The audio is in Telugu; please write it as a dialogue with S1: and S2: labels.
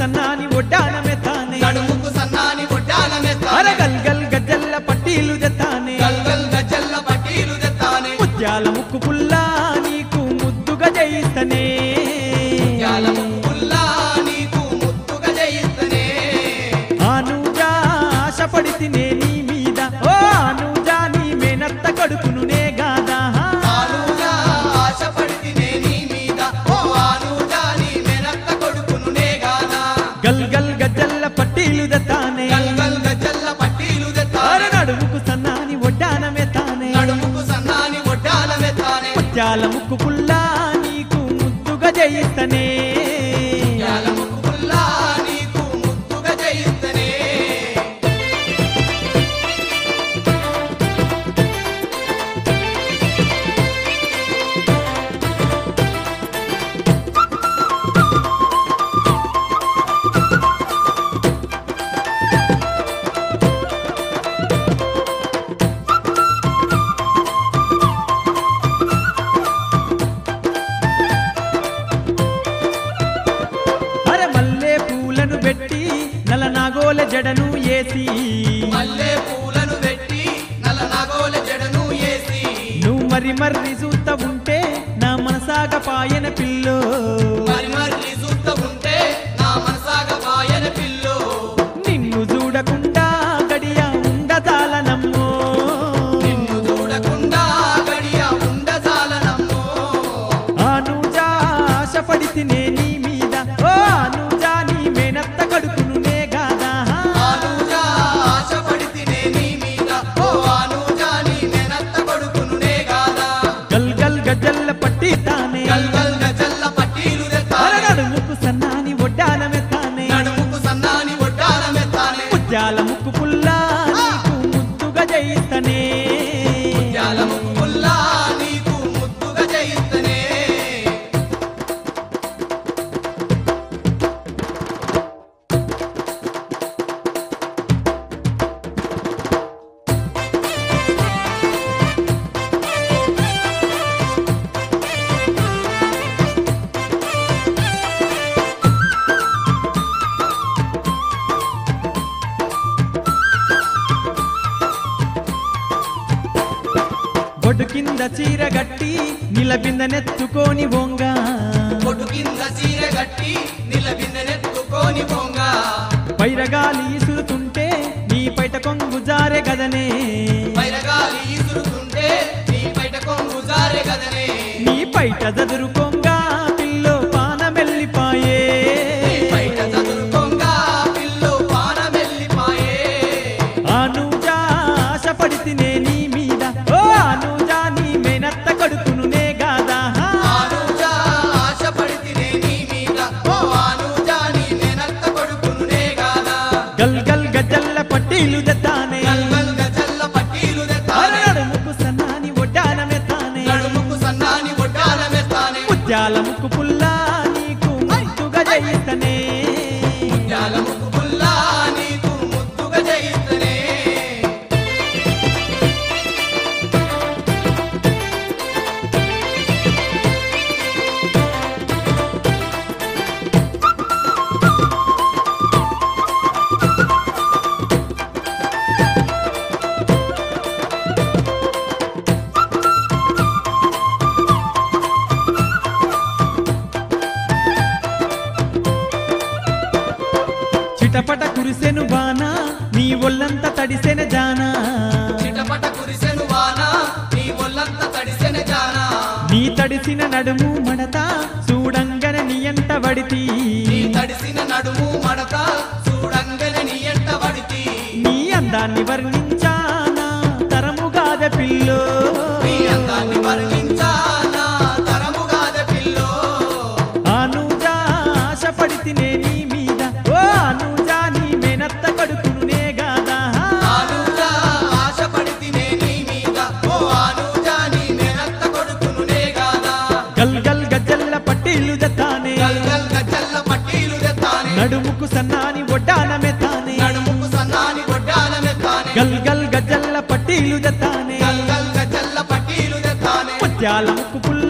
S1: సన్నాని ఒడ్డానమే తానే
S2: నడుముకు సన్నాని ఒడ్డానమే తానే
S1: అర గల్ గల్ గజ్జల్ల పట్టీలు దెత్తానే
S2: గల్ గల్ గజ్జల్ల పట్టీలు దెత్తానే
S1: ముత్యాల ముక్కు పుల్లా నీకు ముద్దుగా జయిస్తనే
S2: ముత్యాల ముక్కు పుల్లా నీకు ముద్దుగా జయిస్తనే
S1: ఆనుజా ఆశపడితినే నీ మీద ఓ ఆనుజా నీ మేనత్త కడుకును నే గాదా
S2: ఆనుజా ఆశపడితినే నీ మీద ఓ ఆనుజా నీ మేనత్త కొడుకును నే గాదా
S1: గల్ గల్ గజ్జల్ల పట్టీలు దెత్తానే
S2: గల్ గల్ గజ్జల్ల పట్టీలు
S1: అర
S2: దెత్తానే
S1: నడుముకు సన్నాని ఒడ్డానమే తానే
S2: నడుముకు సన్నాని ఒడ్డానమే తానే
S1: ముత్యాల ముక్కు పుల్లా నీకు ముద్దుగా జయిస్తనే
S2: ముత్యాల ముక్కు పుల్లా నీకు ముద్దుగా జయిస్తనే
S1: అర మల్లె పూలను పెట్టి నల నాగోల జడను ఏసి
S2: మల్లె పూలను పెట్టి నల్ల నాగోల జడను ఏసి
S1: నువ్వు మరి మర్రి చూత ఉంటే నా మనసాగ పాయన పిల్లో
S2: మరి మర్రి చూస్త ఉంటే నా మనసాగ పాయన పిల్లో
S1: నిన్ను చూడకుండా గడియ ఉండదాలనమ్మో
S2: నిన్ను చూడకుండా గడియ ఉండజాలనమ్మో
S1: ఆనుజా ఆశపడితినే నీ మీద ఓ ఆనుజా నీ మేనత్త కడుకును నే గాదా
S2: ఆనుజా ఆశపడితినే నీ మీద ఓ ఆనుజా నీ మేనత్త కొడుకును నే గాదా
S1: గల్ గల్ గజ్జల్ల పట్టి తానే
S2: గల్ గల్ గజల్ల పట్టీలు
S1: అర
S2: దెత్తానే
S1: నడుముకు సన్నాని ఒడ్డానమే తానే
S2: నడుముకు సన్నాని ఒడ్డానమే తానే
S1: ముత్యాల ముక్కు పుల్లా నీకు ముద్దుగా జయిస్తనే
S2: ముత్యాల ముక్కు పుల్లా నీకు ముద్దుగా జయిస్తనే
S1: బొడ్డు కింద చీర గట్టి నిలబిందనెత్తుకొని బొంగ
S2: పొట్టు కింద చీర గట్టి నిలబిందెనెత్తుకొని పొంగ
S1: పైరగాలి ఇసురుతుంటే నీ పైట కొంగు జారె గదనే
S2: వైరగాలి ఈసురుతుంటే నీ బయట కొంగు జారే గదనే
S1: నీ పైట జదురు కొంగ పిల్లో పానమెల్లిపాయే
S2: నీ బయట చదురు కొంగ పిల్లో పానమెల్లిపాయే
S1: ఆనుజా ఆశపడితినే నీ మీద ఓ ఆనుజా నీ మేనత్త కడుకును నే గాదా
S2: ఆనుజా ఆశపడితినే నీ మీద ఓ ఆనుజా నీ మేనత్త కొడుకును నే గాదా
S1: గల్ గల్ గజ్జల్ల పట్టీలు దెత్తానే
S2: గల్ గల్ గజల్ల పట్టీలు
S1: అర
S2: దెత్తానే
S1: నడుముకు సన్నాని ఒడ్డానమే తానే
S2: నడుముకు సన్నాని ఒడ్డానమే తానే
S1: ముత్యాల ముక్కు పుల్లా నీకు ముద్దుగా జయిస్తనే
S2: ముత్యాల ముక్కు పుల్లా నీకు ముద్దుగా జయిస్తనే
S1: చిటపట కురిసెను బానా నీ ఒళ్ళంత తడిసెన జానా
S2: చిటపట కురిసెను వాన నీ ఒళ్ళంత తడిసెన జానా
S1: నీ తడిసిన నడుము మడత చూడంగన నీ ఎంట వడితి
S2: నీ తడిసిన నడుము మడత చూడంగనే నీ ఎంట పడితి
S1: నీ అందాన్ని వర్ణించానా తరముగాద పిల్లో
S2: నీ అందాన్ని వర్ణించానా తరముగాద పిల్లో
S1: ఆనుజా ఆశపడితినే నీ మీద ఓ ఆనుజా నీ మేనత్త కడుకును నే గాదా
S2: ఆనుజా ఆశపడితినే నీ మీద ఓ ఆనుజా నీ మేనత్త కొడుకును నే గాదా
S1: గల్ గల్ గజ్జల్ల పట్టీలు దెత్తానే
S2: గల్ గల్ గజల్ల పట్టీలు దెత్తానే
S1: నడుముకు సన్నాని ఒడ్డానమే తానే
S2: నడుముకు సన్నాని ఒడ్డానమే తానే
S1: గల్ గల్ గజ్జల్ల పట్టీలు దెత్తానే
S2: గల్ గల్ గజల్ల పట్టీలు దెత్తానే
S1: ముత్యాల ముక్కు పుల్ల